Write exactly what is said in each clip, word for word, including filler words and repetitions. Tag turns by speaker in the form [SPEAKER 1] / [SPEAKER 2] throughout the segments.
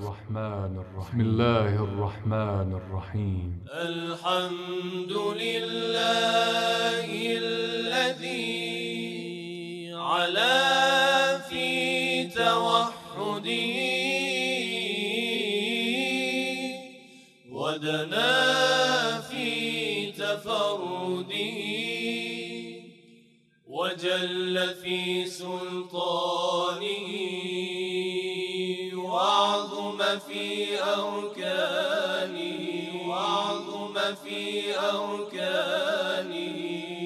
[SPEAKER 1] الرحمن الرحيم بسم الله الرحمن الرحيم
[SPEAKER 2] الحمد لله الذي علا في توحده ودنا في تفرده وجل في سلطانه وعظم في أركانه وعظم في أركانه.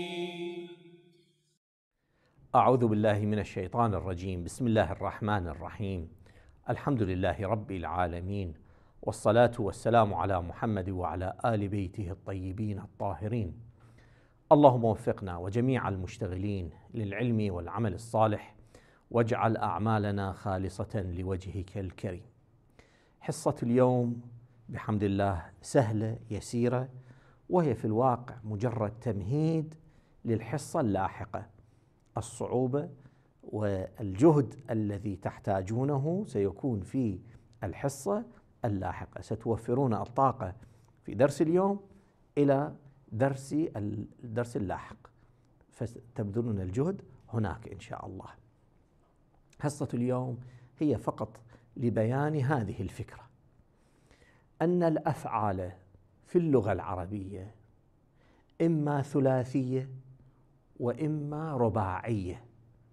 [SPEAKER 3] أعوذ بالله من الشيطان الرجيم. بسم الله الرحمن الرحيم. الحمد لله رب العالمين، والصلاة والسلام على محمد وعلى آل بيته الطيبين الطاهرين. اللهم وفقنا وجميع المشتغلين للعلم والعمل الصالح، واجعل أعمالنا خالصة لوجهك الكريم. حصة اليوم بحمد الله سهلة يسيرة، وهي في الواقع مجرد تمهيد للحصة اللاحقة. الصعوبة والجهد الذي تحتاجونه سيكون في الحصة اللاحقة. ستوفرون الطاقة في درس اليوم إلى درس الدرس اللاحق، فتبذلون الجهد هناك إن شاء الله. حصة اليوم هي فقط لبيان هذه الفكرة، أن الأفعال في اللغة العربية إما ثلاثية وإما رباعية،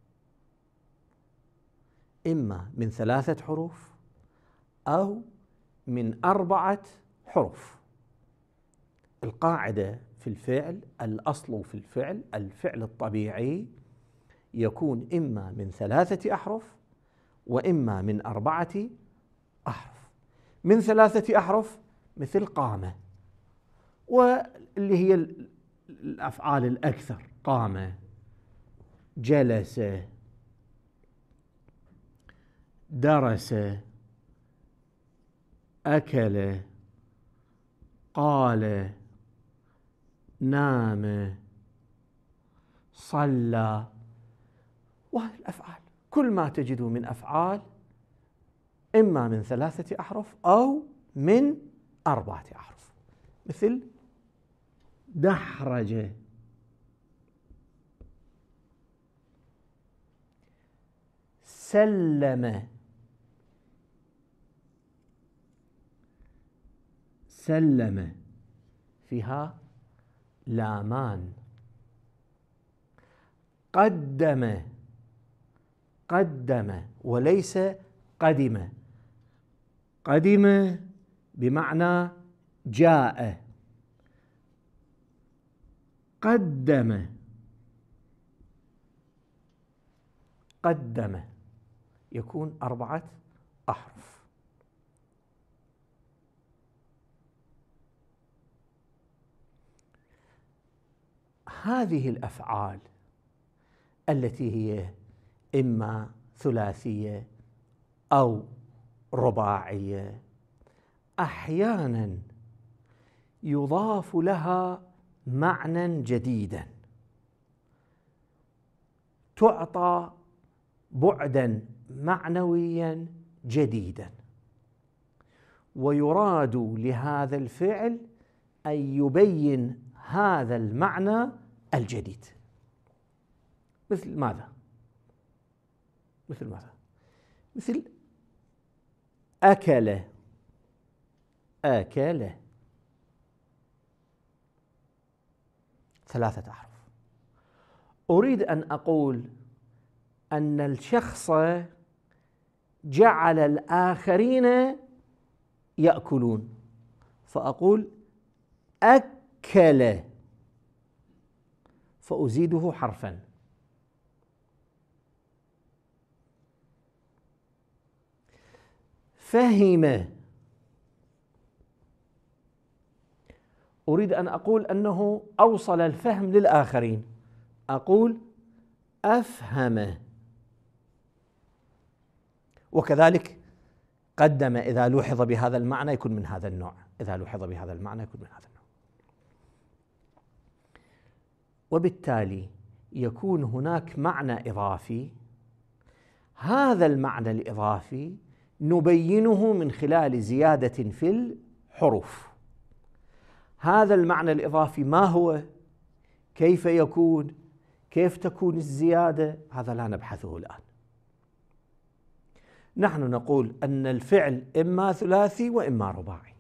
[SPEAKER 3] إما من ثلاثة حروف أو من أربعة حروف. القاعدة في الفعل، الأصل في الفعل، الفعل الطبيعي يكون إما من ثلاثة أحرف وإما من أربعة أحرف. من ثلاثة أحرف مثل قام، واللي هي الأفعال الأكثر: قام، جلس، درس، أكل، قال، نام، صلى. وهذه الأفعال كل ما تجدوا من أفعال إما من ثلاثة أحرف أو من أربعة أحرف، مثل دحرج، سلم، سلم فيها لامان. قدم، قدم وليس قدم. قدم بمعنى جاء. قدم، قدم يكون أربعة أحرف. هذه الأفعال التي هي إما ثلاثية أو رباعية أحيانا يضاف لها معنى جديدا، تعطى بعدا معنويا جديدا، ويراد لهذا الفعل أن يبين هذا المعنى الجديد. مثل ماذا؟ مثل ماذا؟ مثل أكل، أكل ثلاثة أحرف. أريد أن أقول أن الشخص جعل الآخرين يأكلون، فأقول أكل، فأزيده حرفا. فهم، أريد أن أقول أنه أوصل الفهم للآخرين، أقول أفهم. وكذلك قدم إذا لوحظ بهذا المعنى يكون من هذا النوع، إذا لوحظ بهذا المعنى يكون من هذا النوع. وبالتالي يكون هناك معنى إضافي، هذا المعنى الإضافي نبينه من خلال زيادة في الحروف. هذا المعنى الإضافي ما هو؟ كيف يكون؟ كيف تكون الزيادة؟ هذا لا نبحثه الآن. نحن نقول أن الفعل إما ثلاثي وإما رباعي،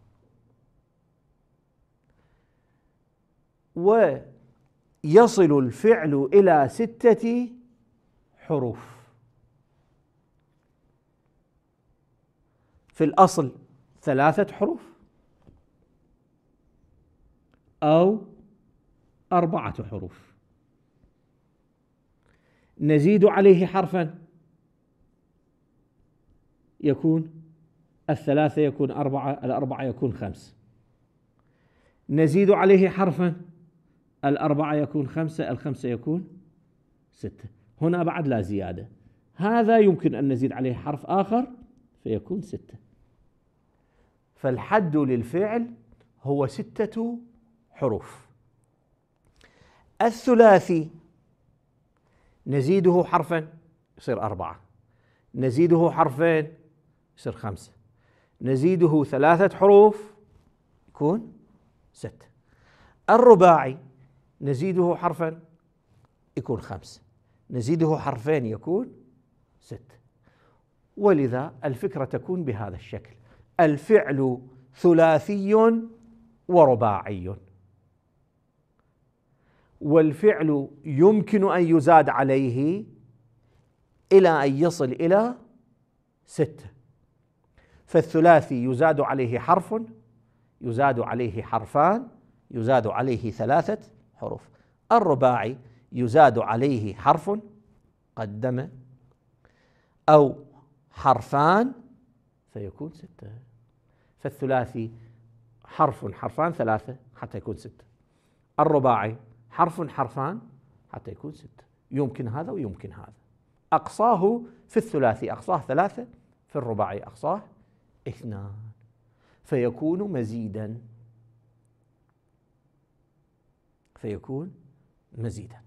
[SPEAKER 3] ويصل الفعل إلى ستة حروف. في الأصل ثلاثة حروف أو أربعة حروف، نزيد عليه حرفا يكون الثلاثة يكون أربعة، الأربعة يكون خمس، نزيد عليه حرفا الأربعة يكون خمسة، الخمسة يكون ستة. هنا بعد لا زيادة، هذا يمكن أن نزيد عليه حرف آخر فيكون ستة. فالحد للفعل هو ستة حروف. الثلاثي نزيده حرفا يصير أربعة، نزيده حرفين يصير خمسة، نزيده ثلاثة حروف يكون ستة. الرباعي نزيده حرفا يكون خمسة، نزيده حرفين يكون ستة. ولذا الفكرة تكون بهذا الشكل: الفعل ثلاثي ورباعي، والفعل يمكن أن يزاد عليه إلى أن يصل إلى ستة. فالثلاثي يزاد عليه حرف، يزاد عليه حرفان، يزاد عليه ثلاثة حروف. الرباعي يزاد عليه حرف قدم أو حرفان فيكون ستة. فالثلاثي حرف حرفان ثلاثة حتى يكون ستة، الرباعي حرف حرفان حتى يكون ستة. يمكن هذا ويمكن هذا. أقصاه في الثلاثي أقصاه ثلاثة، في الرباعي أقصاه اثنان، فيكون مزيدا، فيكون مزيدا.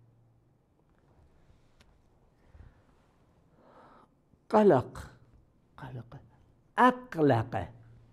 [SPEAKER 3] قلق، قلق، أقلق،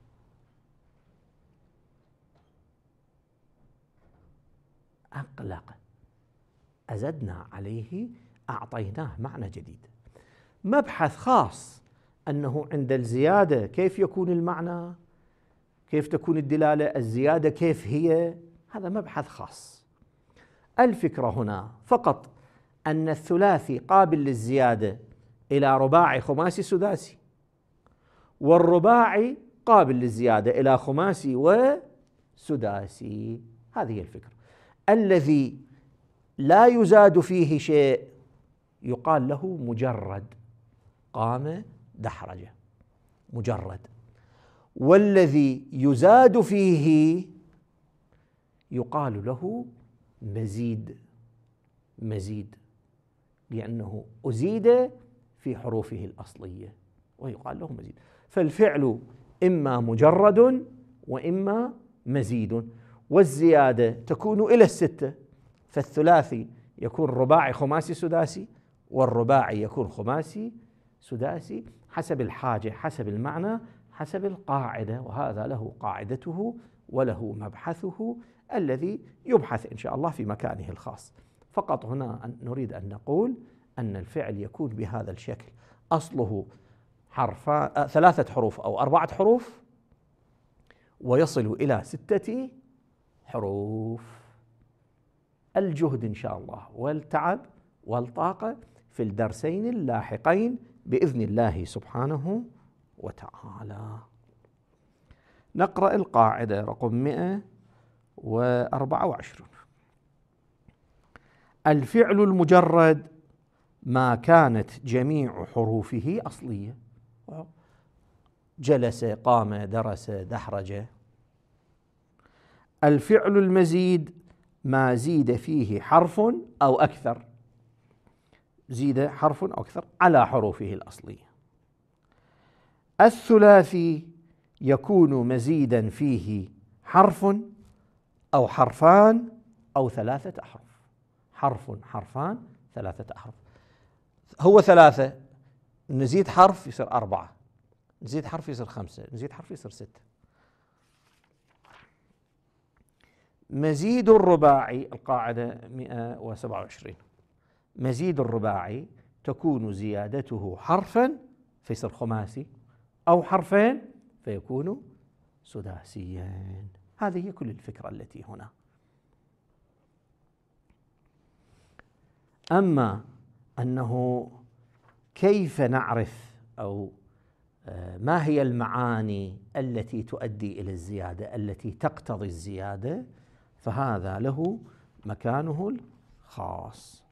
[SPEAKER 3] أقلق، أزدنا عليه، أعطيناه معنى جديد. مبحث خاص أنه عند الزيادة كيف يكون المعنى، كيف تكون الدلالة، الزيادة كيف هي، هذا مبحث خاص. الفكرة هنا فقط أن الثلاثي قابل للزيادة إلى رباعي خماسي سداسي، والرباعي قابل للزيادة إلى خماسي وسداسي. هذه الفكرة. الذي لا يزاد فيه شيء يقال له مجرد، قام دحرج، مجرد. والذي يزاد فيه يقال له مزيد، مزيد، لأنه أزيد في حروفه الأصلية ويقال له مزيد. فالفعل إما مجرد وإما مزيد، والزيادة تكون إلى الستة. فالثلاثي يكون رباعي خماسي سداسي، والرباعي يكون خماسي سداسي، حسب الحاجة، حسب المعنى، حسب القاعدة. وهذا له قاعدته وله مبحثه الذي يبحث إن شاء الله في مكانه الخاص. فقط هنا نريد أن نقول أن الفعل يكون بهذا الشكل: أصله حرفان، ثلاثة حروف أو أربعة حروف، ويصل إلى ستة حروف. الجهد إن شاء الله والتعب والطاقة في الدرسين اللاحقين بإذن الله سبحانه وتعالى. نقرأ القاعدة رقم مئة وأربعة وعشرين. الفعل المجرد ما كانت جميع حروفه أصلية: جلس، قام، درس، دحرج. الفعل المزيد ما زيد فيه حرف أو أكثر، زيد حرف أو أكثر على حروفه الأصلية. الثلاثي يكون مزيدا فيه حرف أو حرفان أو ثلاثة أحرف، حرف، حرفان، ثلاثة أحرف. هو ثلاثة، نزيد حرف يصير أربعة، نزيد حرف يصير خمسة، نزيد حرف يصير ستة. مزيد الرباعي القاعدة مئة وسبعة وعشرين، مزيد الرباعي تكون زيادته حرفا فيصير خماسي، أو حرفين فيكون سداسيا. هذه هي كل الفكرة التي هنا. أما أنه كيف نعرف أو ما هي المعاني التي تؤدي إلى الزيادة التي تقتضي الزيادة، فهذا له مكانه الخاص.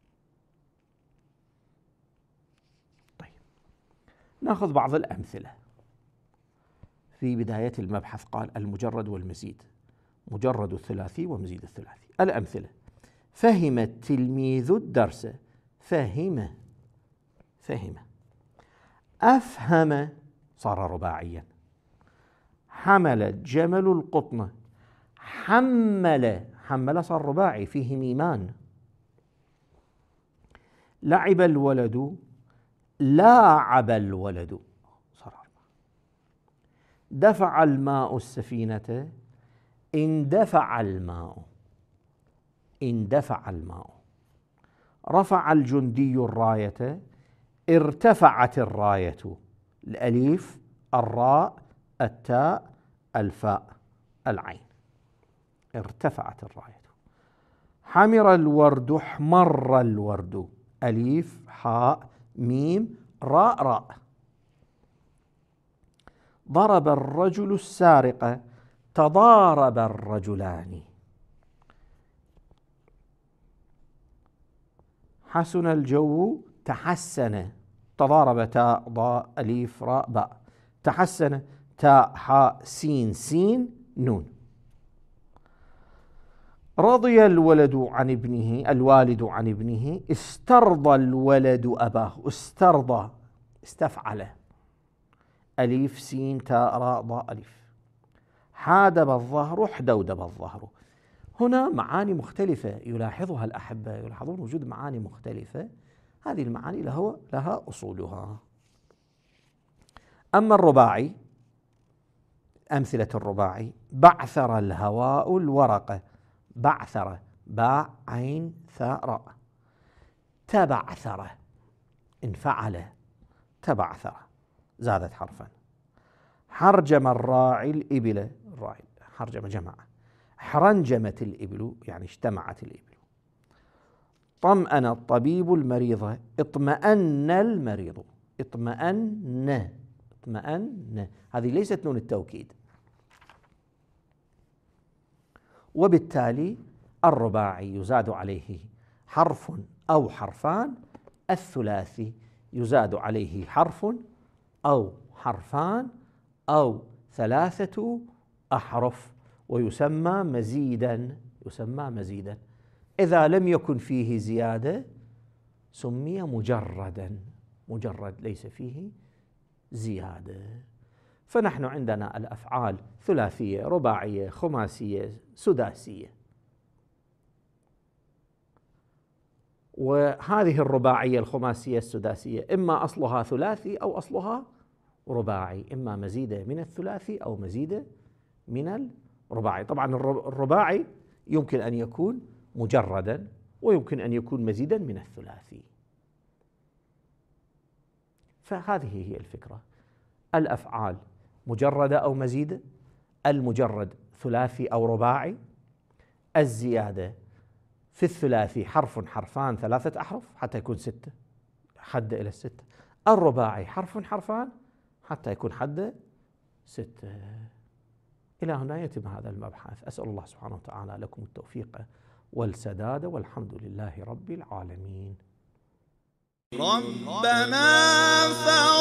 [SPEAKER 3] طيب، نأخذ بعض الأمثلة. في بداية المبحث قال المجرد والمزيد، مجرد الثلاثي ومزيد الثلاثي. الأمثلة: فهم التلميذ الدرس، فهم فهم. أفهم صار رباعيا. حمل الجمل القطن، حمل حمل صار رباعي فيه ميمان. لعب الولد، لاعب الولد صار أربعة. دفع الماء السفينة، اندفع الماء اندفع الماء. رفع الجندي الراية، ارتفعت الراية. الأليف، الراء، التاء، الفاء، العين، ارتفعت الراية. حمر الورد، احمر الورد. أليف، حاء، ميم، راء، راء. ضرب الرجل السارق، تضارب الرجلان. حسن الجو، تحسن. تضارب، تاء، ضاء، أليف، راء، باء. تحسن، تاء، حاء، سين، سين، نون. رضي الولد عن ابنه، الوالد عن ابنه. استرضى الولد أباه، استرضى، استفعل. أليف، سين، تاء، راء، ضاء، أليف. حادب الظهر، احدودب الظهر. هنا معاني مختلفة يلاحظها الأحبة، يلاحظون وجود معاني مختلفة. هذه المعاني له لها أصولها. أما الرباعي، أمثلة الرباعي: بعثر الهواء الورقة، بعثر، باء، عين، ثاء، راء. تبعثر، انفعل، تبعثر، زادت حرفا. حرجم الراعي الإبل، الراعي حرجم جمع. حرنجمت الإبل يعني اجتمعت الإبل. طمأن الطبيب المريض، اطمأن المريض. اطمأن، اطمأن، هذه ليست نون التوكيد. وبالتالي الرباعي يزاد عليه حرف أو حرفان، الثلاثي يزاد عليه حرف أو حرفان أو ثلاثة أحرف، ويسمى مزيدا، يسمى مزيدا. إذا لم يكن فيه زيادة سمي مجردا، مجرد ليس فيه زيادة. فنحن عندنا الأفعال ثلاثية، رباعية، خماسية، سداسية. وهذه الرباعية، الخماسية، السداسية إما أصلها ثلاثي أو أصلها رباعي، إما مزيدة من الثلاثي أو مزيدة من الرباعي. طبعا الرباعي يمكن أن يكون مجردا ويمكن أن يكون مزيدا من الثلاثي. فهذه هي الفكرة. الأفعال مجردة أو مزيدة، المجرد ثلاثي أو رباعي، الزيادة في الثلاثي حرف، حرفان، ثلاثة أحرف حتى يكون ستة، حد إلى الستة. الرباعي حرف، حرفان حتى يكون حد ستة. إلى هنا يتم هذا المبحث. أسأل الله سبحانه وتعالى لكم التوفيق والسداد، والحمد لله رب العالمين.
[SPEAKER 2] ربنا